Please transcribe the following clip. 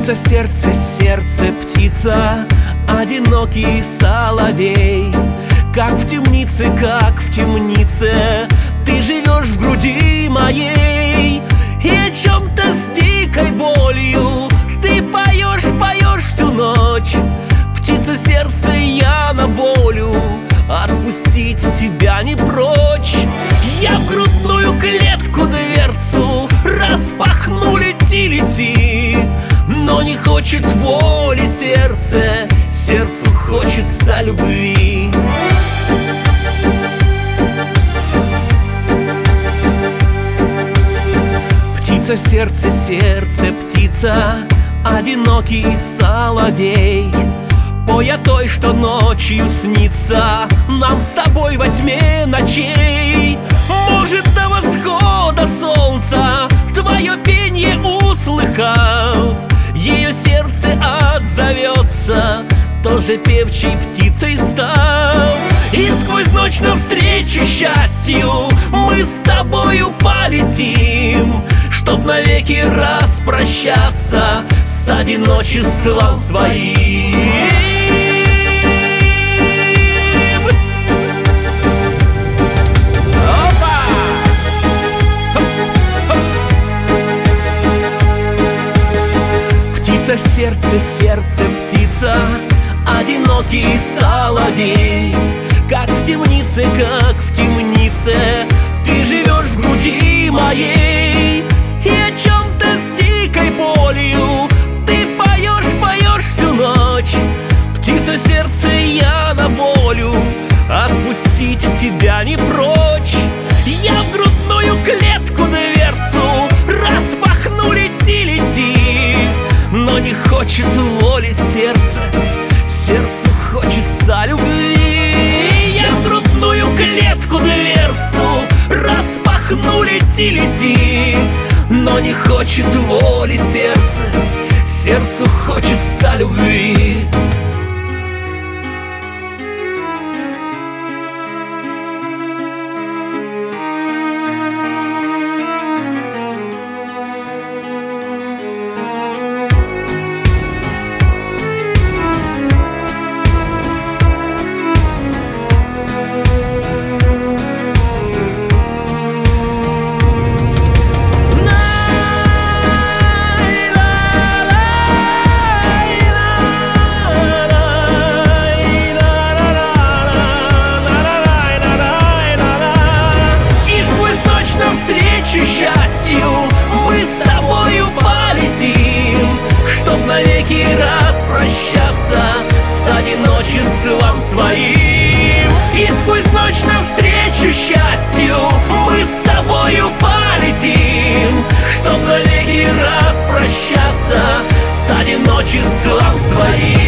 Птица, сердце, сердце, птица, одинокий соловей. Как в темнице, как в темнице, ты живешь в груди моей. И о чем-то с дикой болью ты поешь, поешь всю ночь. Птица, сердце, я на волю, отпустить тебя не прочь. Я в грудную клетку дверцу распахну, лети, лети. Но не хочет воли сердце, сердцу хочется любви. Птица, сердце, сердце, птица, одинокий соловей. Пой о той, что ночью снится нам с тобой во тьме ночей. Может, до восхода солнца твое пенье услыхав, ее сердце отзовется, тоже певчей птицей став. И сквозь ночь навстречу счастью мы с тобою полетим, чтоб навеки распрощаться с одиночеством своим. Птица, сердце, сердце, птица, одинокий соловей. Как в темнице, как в темнице, ты живешь в груди моей. И о чем-то с дикой болью ты поешь, поешь всю ночь. Птица, сердце, я на волю, отпустить тебя не прочь. Я в грудную клетку дверцу распахну, лети, лети. Но не хочет воли сердце, сердцу хочется любви. Я в грудную клетку дверцу распахну, лети, лети. Но не хочет воли сердце, сердцу хочется любви. Счастью мы с тобою полетим, чтоб навеки распрощаться с одиночеством своим. И сквозь ночь навстречу счастью мы с тобою полетим, чтоб навеки распрощаться с одиночеством своим.